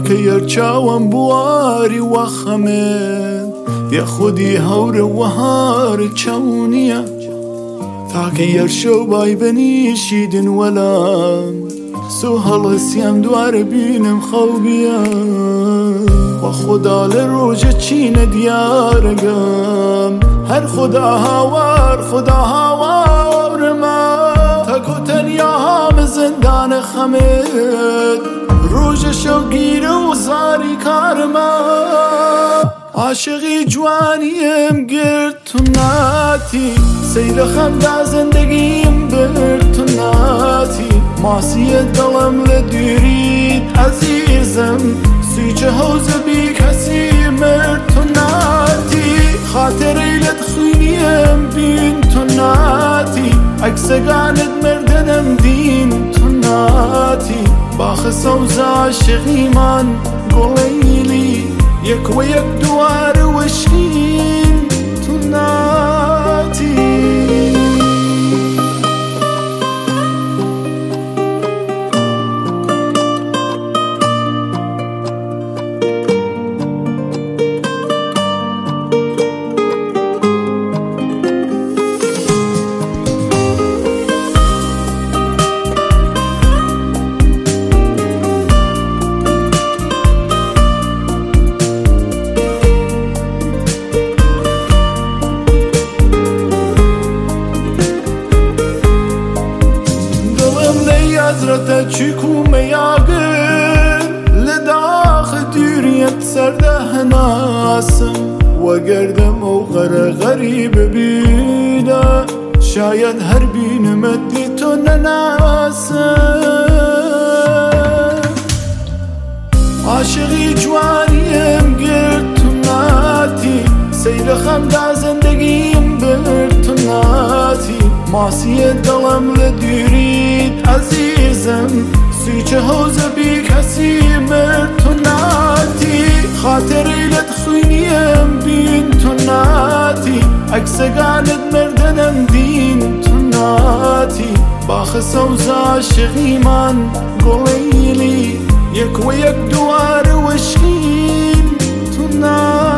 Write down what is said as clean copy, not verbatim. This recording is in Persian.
تاکە یەرچاوم بواری وەخەمێن یە خودی هەورە وەهارە چەونیە تاکە یەرشە و بای بەنیشیدن وەلام سو هەڵەسیام دوارە بینم خەوبیە وە خوددا لە ڕۆژە چینە دیارەگەم هەر خوددا هاوارمە تەکۆ تەنیا هامە زەندانە خەمێت ڕۆژە شەوگیرە و زاری کارمە عاشقی جوانیم گرت تو ناتی سەیرە خەمدا زەندەگیم برد تو ناتی ماسیە دڵم لە دووریت عەزیزم سویچە هەوزەبی کەسی مرد تو ناتی خاترەی لەت خوێنیم بین تو ناتی عەکسەکانت مردنم دین تو ناتی باخە سەوزە عاشقیمان گوڵەیلی یەک وە یەک دووارە وەشین تو ناتی حەزرەتە چیک و مەیاگر لە داخە دووریەت سەردە هەناسم وەگەردەم ئەو غەرە غەریبە بینە شاید هەر بینمت دی تۆ نەناسم عاشقی جوانیم گرت تو ناتی سەیرە خەمدا زەندەگیم برد تو ناتی ماسیە دڵم لە دووریت عەزیزم سویچە هەوزەبی کەسی مرد تو ناتی خاترەی لەت خوێنیم بین تو ناتی عەکسەکانت مردنم دین تو ناتی باخە سەوزە عاشقیمان گوڵەیلی یەک وە یەک دووارە وەشین تو ناتی